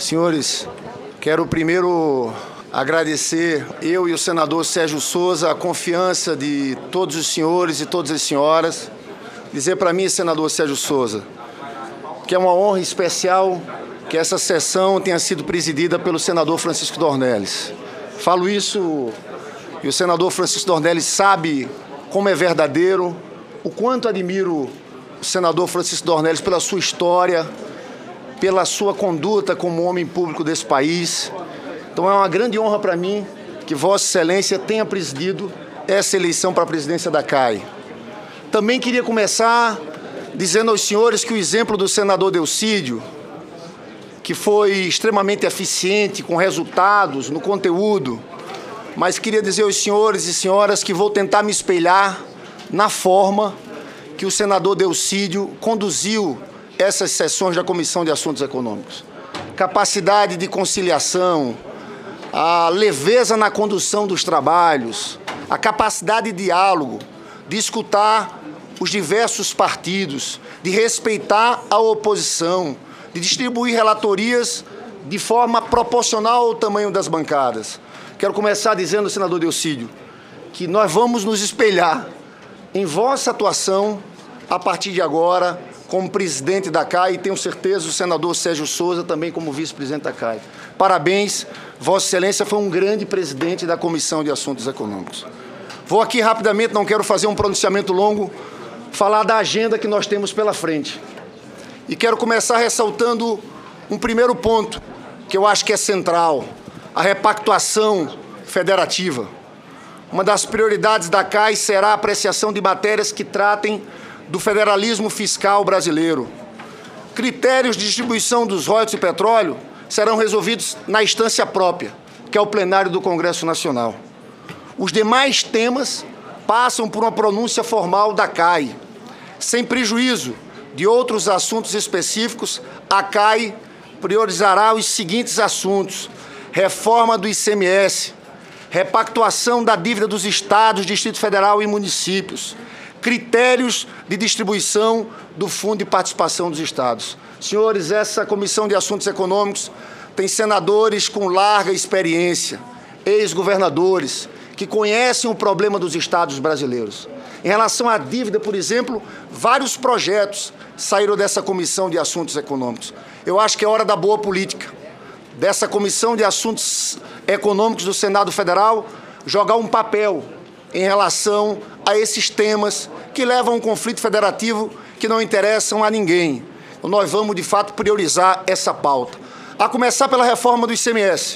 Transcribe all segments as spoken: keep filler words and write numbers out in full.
Senhores, quero primeiro agradecer, eu e o senador Sérgio Souza, a confiança de todos os senhores e todas as senhoras. Dizer para mim, senador Sérgio Souza, que é uma honra especial que essa sessão tenha sido presidida pelo senador Francisco Dornelles. Falo isso e o senador Francisco Dornelles sabe como é verdadeiro, o quanto admiro o senador Francisco Dornelles pela sua história, pela sua conduta como homem público desse país. Então é uma grande honra para mim que Vossa Excelência tenha presidido essa eleição para a presidência da C A I. Também queria começar dizendo aos senhores que o exemplo do senador Delcídio, que foi extremamente eficiente, com resultados no conteúdo, mas queria dizer aos senhores e senhoras que vou tentar me espelhar na forma que o senador Delcídio conduziu essas sessões da Comissão de Assuntos Econômicos. Capacidade de conciliação, a leveza na condução dos trabalhos, a capacidade de diálogo, de escutar os diversos partidos, de respeitar a oposição, de distribuir relatorias de forma proporcional ao tamanho das bancadas. Quero começar dizendo, senador Delcídio, que nós vamos nos espelhar em vossa atuação a partir de agora como presidente da C A I e tenho certeza o senador Sérgio Souza também como vice-presidente da C A I. Parabéns, Vossa Excelência foi um grande presidente da Comissão de Assuntos Econômicos. Vou aqui rapidamente, não quero fazer um pronunciamento longo, falar da agenda que nós temos pela frente. E quero começar ressaltando um primeiro ponto, que eu acho que é central, a repactuação federativa. Uma das prioridades da C A I será a apreciação de matérias que tratem do federalismo fiscal brasileiro. Critérios de distribuição dos royalties de petróleo serão resolvidos na instância própria, que é o plenário do Congresso Nacional. Os demais temas passam por uma pronúncia formal da C A I. Sem prejuízo de outros assuntos específicos, a C A I priorizará os seguintes assuntos: reforma do I C M S, repactuação da dívida dos estados, Distrito Federal e municípios, critérios de distribuição do Fundo de Participação dos Estados. Senhores, essa Comissão de Assuntos Econômicos tem senadores com larga experiência, ex-governadores, que conhecem o problema dos estados brasileiros. Em relação à dívida, por exemplo, vários projetos saíram dessa Comissão de Assuntos Econômicos. Eu acho que é hora da boa política, dessa Comissão de Assuntos Econômicos do Senado Federal, jogar um papel em relação a esses temas que levam a um conflito federativo que não interessam a ninguém. Então, nós vamos, de fato, priorizar essa pauta. A começar pela reforma do I C M S.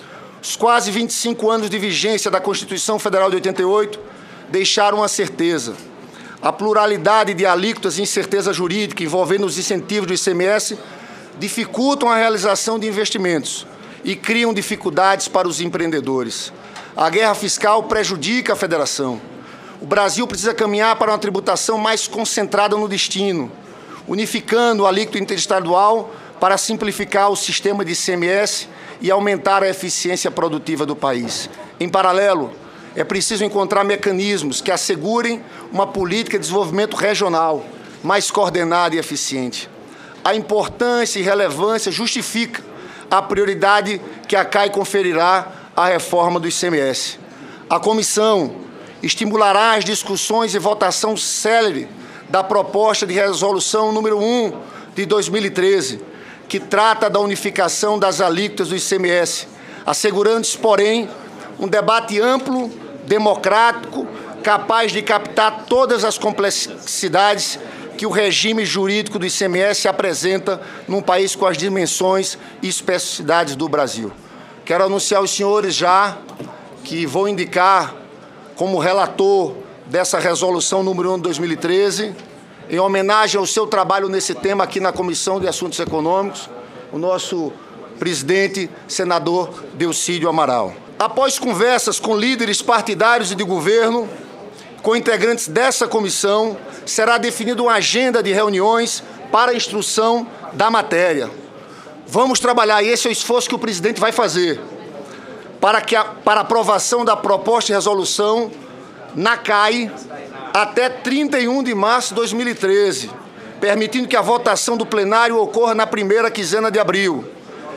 Os quase vinte e cinco anos de vigência da Constituição Federal de oitenta e oito deixaram uma certeza. A pluralidade de alíquotas e incerteza jurídica envolvendo os incentivos do I C M S dificultam a realização de investimentos e criam dificuldades para os empreendedores. A guerra fiscal prejudica a federação. O Brasil precisa caminhar para uma tributação mais concentrada no destino, unificando o alíquota interestadual para simplificar o sistema de I C M S e aumentar a eficiência produtiva do país. Em paralelo, é preciso encontrar mecanismos que assegurem uma política de desenvolvimento regional mais coordenada e eficiente. A importância e relevância justifica a prioridade que a C A I conferirá à reforma do I C M S. A comissão estimulará as discussões e votação célere da proposta de resolução número um de dois mil e treze, que trata da unificação das alíquotas do I C M S, assegurando-se, porém, um debate amplo, democrático, capaz de captar todas as complexidades que o regime jurídico do I C M S apresenta num país com as dimensões e especificidades do Brasil. Quero anunciar aos senhores já que vou indicar como relator dessa resolução número um de dois mil e treze, em homenagem ao seu trabalho nesse tema aqui na Comissão de Assuntos Econômicos, o nosso presidente, senador Delcídio Amaral. Após conversas com líderes partidários e de governo, com integrantes dessa comissão, será definida uma agenda de reuniões para a instrução da matéria. Vamos trabalhar, e esse é o esforço que o presidente vai fazer, para, que a, para a aprovação da proposta de resolução na C A I até trinta e um de março de dois mil e treze, permitindo que a votação do plenário ocorra na primeira quinzena de abril.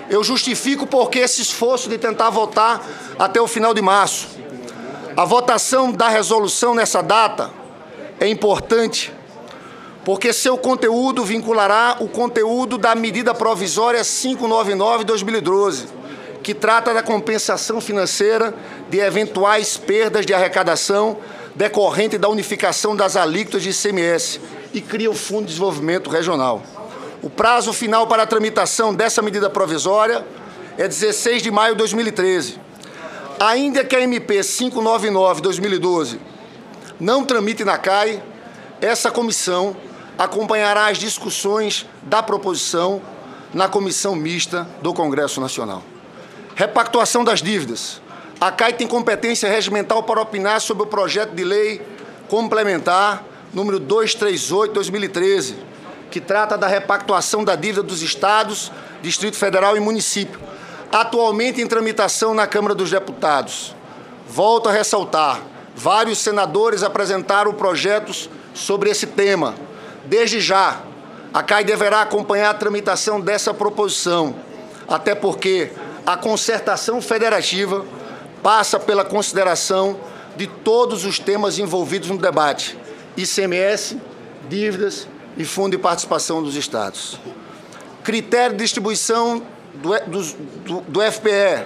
eu justifico por que esse esforço de tentar votar até o final de março. A votação da resolução nessa data é importante, porque seu conteúdo vinculará o conteúdo da medida provisória quinhentos e noventa e nove de dois mil e doze, que trata da compensação financeira de eventuais perdas de arrecadação decorrente da unificação das alíquotas de I C M S e cria o Fundo de Desenvolvimento Regional. O prazo final para a tramitação dessa medida provisória é dezesseis de maio de dois mil e treze. Ainda que a M P quinhentos e noventa e nove de dois mil e doze não tramite na C A I, essa comissão acompanhará as discussões da proposição na Comissão Mista do Congresso Nacional. Repactuação das dívidas. A C A I tem competência regimental para opinar sobre o projeto de lei complementar número duzentos e trinta e oito de dois mil e treze, que trata da repactuação da dívida dos estados, Distrito Federal e município, atualmente em tramitação na Câmara dos Deputados. Volto a ressaltar, vários senadores apresentaram projetos sobre esse tema. Desde já, a C A I deverá acompanhar a tramitação dessa proposição, até porque a concertação federativa passa pela consideração de todos os temas envolvidos no debate, I C M S, dívidas e Fundo de Participação dos Estados. Critério de distribuição do, do, do F P E.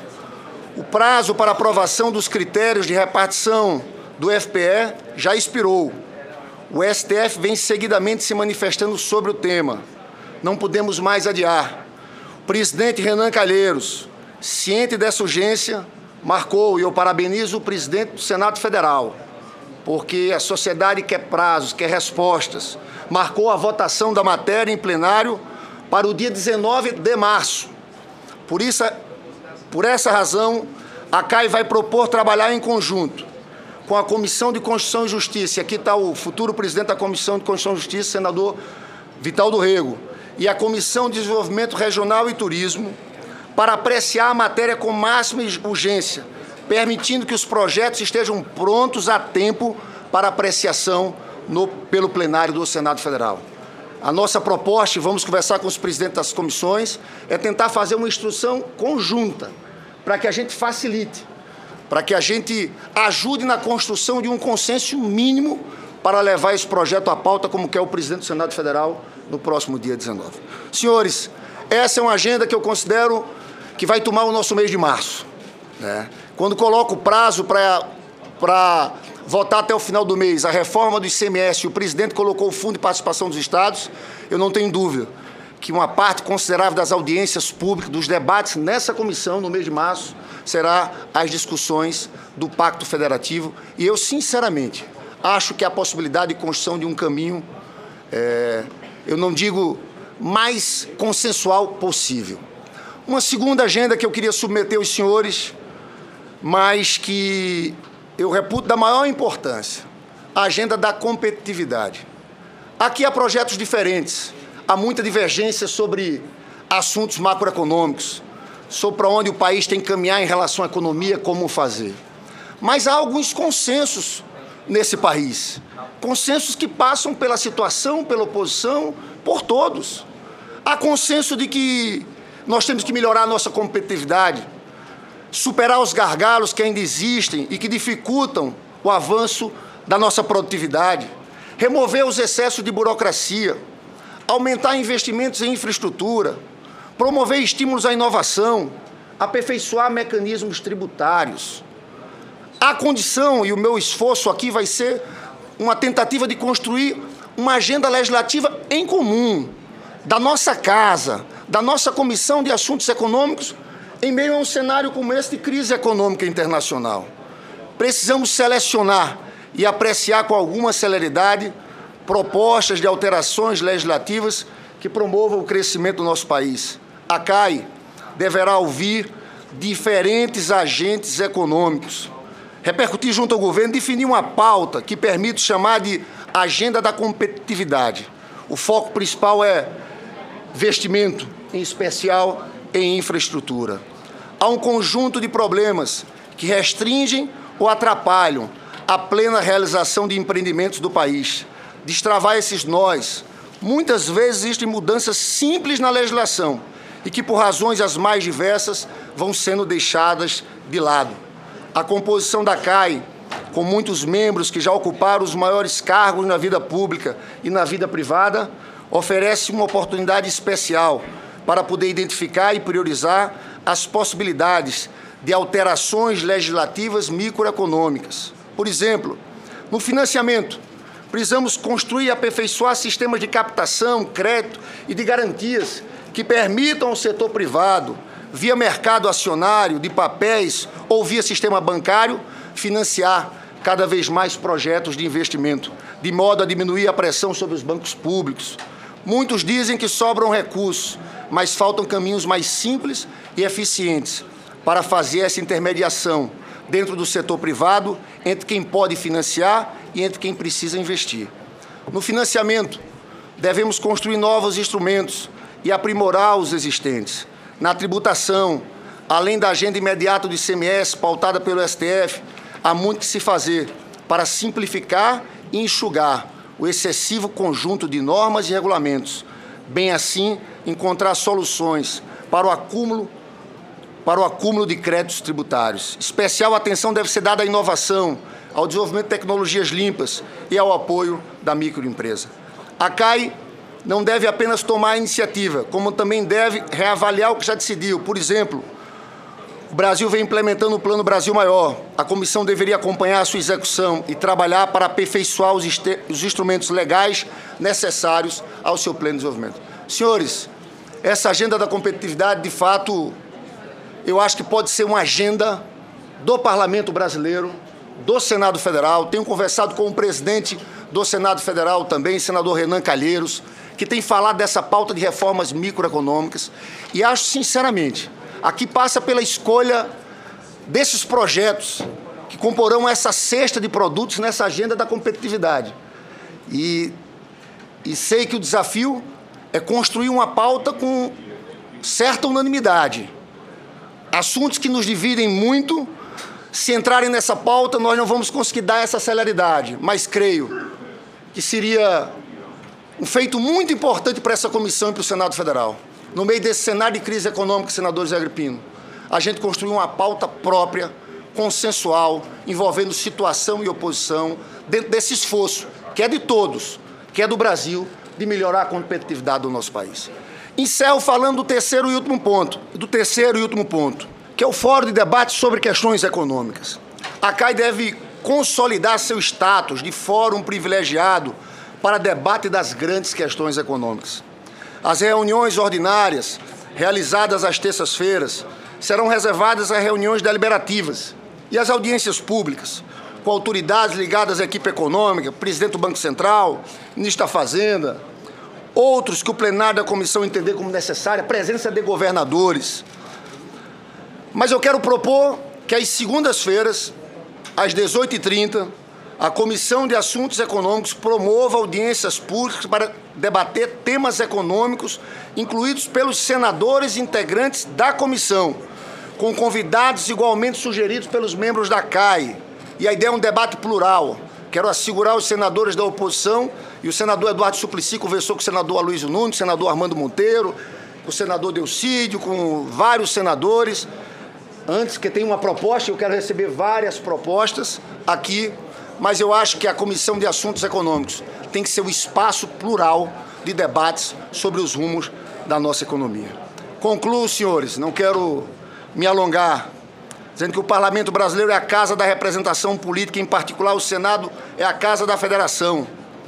O prazo para aprovação dos critérios de repartição do F P E já expirou. O S T F vem seguidamente se manifestando sobre o tema. Não podemos mais adiar. O presidente Renan Calheiros, ciente dessa urgência, marcou, e eu parabenizo o presidente do Senado Federal, porque a sociedade quer prazos, quer respostas, marcou a votação da matéria em plenário para o dia dezenove de março. Por isso, por essa razão, a C A I vai propor trabalhar em conjunto com a Comissão de Constituição e Justiça, aqui está o futuro presidente da Comissão de Constituição e Justiça, senador Vital do Rego, e a Comissão de Desenvolvimento Regional e Turismo, para apreciar a matéria com máxima urgência, permitindo que os projetos estejam prontos a tempo para apreciação no, pelo plenário do Senado Federal. A nossa proposta, e vamos conversar com os presidentes das comissões, é tentar fazer uma instrução conjunta, para que a gente facilite, para que a gente ajude na construção de um consenso mínimo para levar esse projeto à pauta, como quer o presidente do Senado Federal, no próximo dia dezenove. Senhores, essa é uma agenda que eu considero que vai tomar o nosso mês de março, né? Quando coloco o prazo para votar até o final do mês a reforma do I C M S e o presidente colocou o Fundo de Participação dos Estados, eu não tenho dúvida que uma parte considerável das audiências públicas, dos debates nessa comissão, no mês de março, será as discussões do Pacto Federativo. E eu, sinceramente, acho que a possibilidade de construção de um caminho, é, eu não digo mais consensual possível. Uma segunda agenda que eu queria submeter aos senhores, mas que eu reputo da maior importância, a agenda da competitividade. Aqui há projetos diferentes, há muita divergência sobre assuntos macroeconômicos, sobre para onde o país tem que caminhar em relação à economia, como fazer. Mas há alguns consensos nesse país, consensos que passam pela situação, pela oposição, por todos. Há consenso de que nós temos que melhorar a nossa competitividade, superar os gargalos que ainda existem e que dificultam o avanço da nossa produtividade, remover os excessos de burocracia, aumentar investimentos em infraestrutura, promover estímulos à inovação, aperfeiçoar mecanismos tributários. A condição, e o meu esforço aqui vai ser uma tentativa de construir uma agenda legislativa em comum, da nossa casa, da nossa Comissão de Assuntos Econômicos, em meio a um cenário como esse de crise econômica internacional. Precisamos selecionar e apreciar com alguma celeridade propostas de alterações legislativas que promovam o crescimento do nosso país. A C A I deverá ouvir diferentes agentes econômicos, repercutir junto ao governo, definir uma pauta que permita chamar de agenda da competitividade. O foco principal é investimento, em especial em infraestrutura. Há um conjunto de problemas que restringem ou atrapalham a plena realização de empreendimentos do país. Destravar esses nós. Muitas vezes existem mudanças simples na legislação e que, por razões as mais diversas, vão sendo deixadas de lado. A composição da C A I, com muitos membros que já ocuparam os maiores cargos na vida pública e na vida privada, oferece uma oportunidade especial para poder identificar e priorizar as possibilidades de alterações legislativas microeconômicas. Por exemplo, no financiamento, precisamos construir e aperfeiçoar sistemas de captação, crédito e de garantias que permitam ao setor privado, via mercado acionário, de papéis ou via sistema bancário, financiar cada vez mais projetos de investimento, de modo a diminuir a pressão sobre os bancos públicos. Muitos dizem que sobram recursos, mas faltam caminhos mais simples e eficientes para fazer essa intermediação dentro do setor privado entre quem pode financiar e entre quem precisa investir. No financiamento, devemos construir novos instrumentos e aprimorar os existentes. Na tributação, além da agenda imediata do I C M S pautada pelo S T F, há muito que se fazer para simplificar e enxugar o excessivo conjunto de normas e regulamentos, bem assim encontrar soluções para o acúmulo para o acúmulo de créditos tributários. Especial atenção deve ser dada à inovação, ao desenvolvimento de tecnologias limpas e ao apoio da microempresa. A C A I não deve apenas tomar a iniciativa, como também deve reavaliar o que já decidiu. Por exemplo, o Brasil vem implementando o Plano Brasil Maior. A comissão deveria acompanhar a sua execução e trabalhar para aperfeiçoar os, os instrumentos legais necessários ao seu pleno desenvolvimento. Senhores, essa agenda da competitividade, de fato, eu acho que pode ser uma agenda do Parlamento brasileiro, do Senado Federal. Tenho conversado com o presidente do Senado Federal também, senador Renan Calheiros, que tem falado dessa pauta de reformas microeconômicas. E acho, sinceramente, aqui passa pela escolha desses projetos que comporão essa cesta de produtos nessa agenda da competitividade. E, e sei que o desafio é construir uma pauta com certa unanimidade. Assuntos que nos dividem muito, se entrarem nessa pauta, nós não vamos conseguir dar essa celeridade, mas creio que seria um feito muito importante para essa comissão e para o Senado Federal. No meio desse cenário de crise econômica, senador José Agripino, a gente construiu uma pauta própria, consensual, envolvendo situação e oposição, dentro desse esforço, que é de todos, que é do Brasil, de melhorar a competitividade do nosso país. Encerro falando do terceiro e último ponto, do terceiro e último ponto, que é o Fórum de Debate sobre Questões Econômicas. A C A I deve consolidar seu status de fórum privilegiado para debate das grandes questões econômicas. As reuniões ordinárias, realizadas às terças-feiras, serão reservadas a reuniões deliberativas e as audiências públicas, com autoridades ligadas à equipe econômica, presidente do Banco Central, ministro da Fazenda, outros que o plenário da comissão entender como necessária, a presença de governadores. Mas eu quero propor que às segundas-feiras, às dezoito e trinta, a Comissão de Assuntos Econômicos promova audiências públicas para debater temas econômicos incluídos pelos senadores integrantes da comissão, com convidados igualmente sugeridos pelos membros da C A I. E a ideia é um debate plural. Quero assegurar os senadores da oposição, e o senador Eduardo Suplicy conversou com o senador Aloysio Nunes, o senador Armando Monteiro, o senador Delcídio, com vários senadores, antes que tenha uma proposta, eu quero receber várias propostas aqui, mas eu acho que a Comissão de Assuntos Econômicos tem que ser um espaço plural de debates sobre os rumos da nossa economia. Concluo, senhores, não quero me alongar, dizendo que o Parlamento brasileiro é a casa da representação política, em particular o Senado é a casa da federação.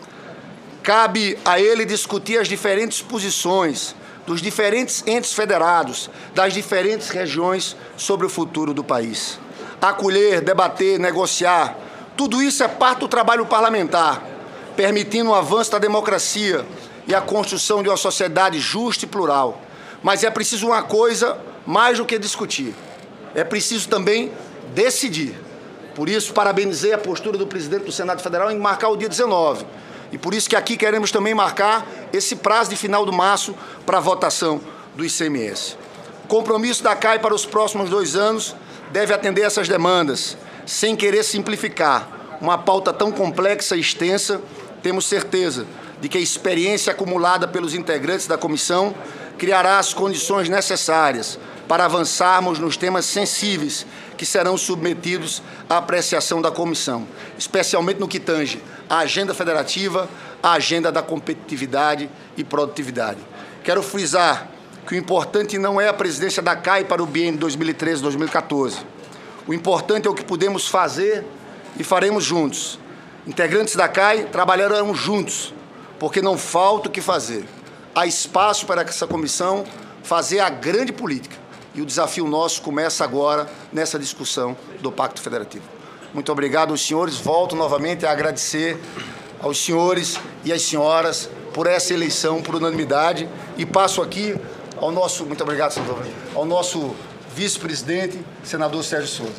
Cabe a ele discutir as diferentes posições dos diferentes entes federados, das diferentes regiões sobre o futuro do país. Acolher, debater, negociar, tudo isso é parte do trabalho parlamentar, permitindo o avanço da democracia e a construção de uma sociedade justa e plural. Mas é preciso uma coisa mais do que discutir. É preciso também decidir. Por isso, parabenizei a postura do presidente do Senado Federal em marcar o dia dezenove. E por isso que aqui queremos também marcar esse prazo de final do março para a votação do I C M S. O compromisso da C A I para os próximos dois anos deve atender essas demandas, sem querer simplificar. Uma pauta tão complexa e extensa, temos certeza de que a experiência acumulada pelos integrantes da comissão criará as condições necessárias para avançarmos nos temas sensíveis que serão submetidos à apreciação da comissão, especialmente no que tange à agenda federativa, à agenda da competitividade e produtividade. Quero frisar que o importante não é a presidência da C A I para o biênio dois mil e treze a dois mil e quatorze. O importante é o que podemos fazer e faremos juntos. Integrantes da C A I trabalharão juntos, porque não falta o que fazer. Há espaço para essa comissão fazer a grande política. E o desafio nosso começa agora nessa discussão do Pacto Federativo. Muito obrigado aos senhores. Volto novamente a agradecer aos senhores e às senhoras por essa eleição por unanimidade. E passo aqui ao nosso, muito obrigado, senador, ao nosso vice-presidente, senador Sérgio Souza.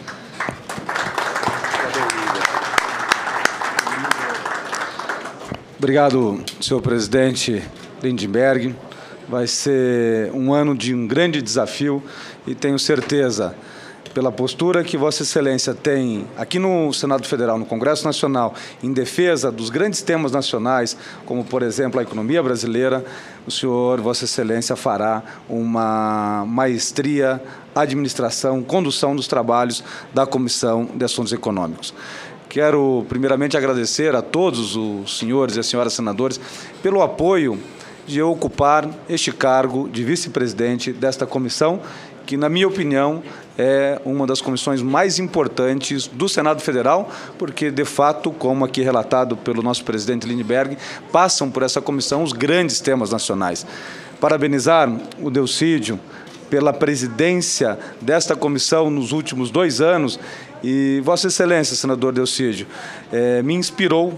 Obrigado, senhor presidente Lindenberg. Vai ser um ano de um grande desafio e tenho certeza, pela postura que Vossa Excelência tem aqui no Senado Federal, no Congresso Nacional, em defesa dos grandes temas nacionais, como, por exemplo, a economia brasileira, o senhor, Vossa Excelência, fará uma maestria, administração, condução dos trabalhos da Comissão de Assuntos Econômicos. Quero, primeiramente, agradecer a todos os senhores e as senhoras senadores pelo apoio de eu ocupar este cargo de vice-presidente desta comissão, que, na minha opinião, é uma das comissões mais importantes do Senado Federal, porque, de fato, como aqui relatado pelo nosso presidente Lindenberg, passam por essa comissão os grandes temas nacionais. Parabenizar o Delcídio pela presidência desta comissão nos últimos dois anos e Vossa Excelência, senador Delcídio, eh, me inspirou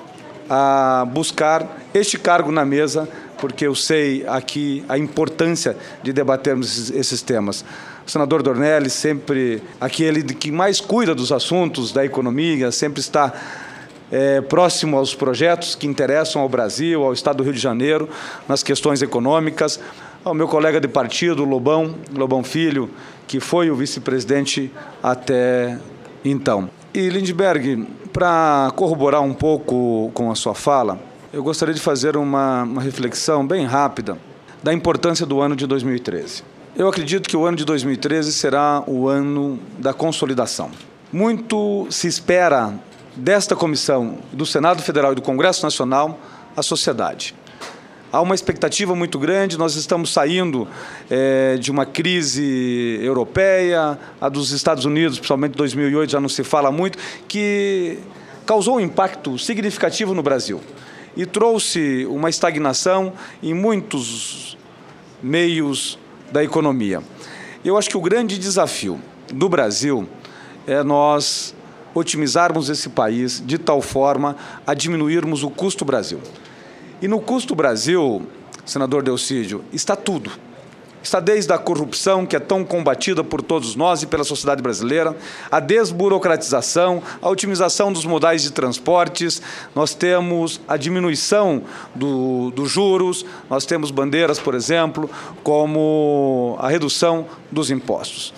a buscar este cargo na mesa, porque eu sei aqui a importância de debatermos esses, esses temas. O senador Dornelles, sempre aquele que mais cuida dos assuntos da economia, sempre está é, próximo aos projetos que interessam ao Brasil, ao Estado do Rio de Janeiro, nas questões econômicas. Ao meu colega de partido, Lobão, Lobão Filho, que foi o vice-presidente até então. E, Lindenberg, para corroborar um pouco com a sua fala, eu gostaria de fazer uma, uma reflexão bem rápida da importância do ano de dois mil e treze. Eu acredito que o ano de dois mil e treze será o ano da consolidação. Muito se espera desta comissão, do Senado Federal e do Congresso Nacional, a sociedade. Há uma expectativa muito grande, nós estamos saindo é, de uma crise europeia, a dos Estados Unidos, principalmente em dois mil e oito, já não se fala muito, que causou um impacto significativo no Brasil e trouxe uma estagnação em muitos meios da economia. Eu acho que o grande desafio do Brasil é nós otimizarmos esse país de tal forma a diminuirmos o custo Brasil. E no custo Brasil, senador Delcídio, está tudo. Está desde a corrupção, que é tão combatida por todos nós e pela sociedade brasileira, a desburocratização, a otimização dos modais de transportes, nós temos a diminuição do, dos juros, nós temos bandeiras, por exemplo, como a redução dos impostos.